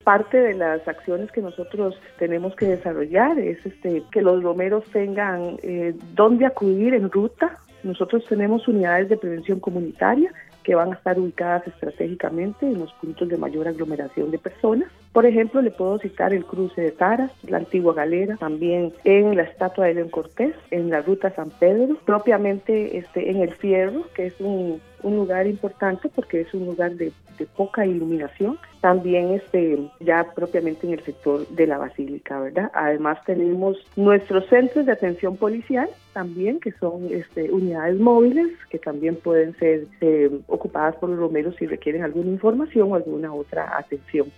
Parte de las acciones que nosotros tenemos que desarrollar es que los romeros tengan dónde acudir en ruta. Nosotros tenemos unidades de prevención comunitaria que van a estar ubicadas estratégicamente en los puntos de mayor aglomeración de personas. Por ejemplo, le puedo citar el cruce de Taras, la antigua Galera, también en la estatua de León Cortés, en la ruta San Pedro, propiamente en el Fierro, que es un lugar importante porque es un lugar de poca iluminación. También ya propiamente en el sector de la Basílica, ¿verdad? Además tenemos nuestros centros de atención policial también, que son unidades móviles que también pueden ser ocupadas por los romeros si requieren alguna información o alguna otra atención.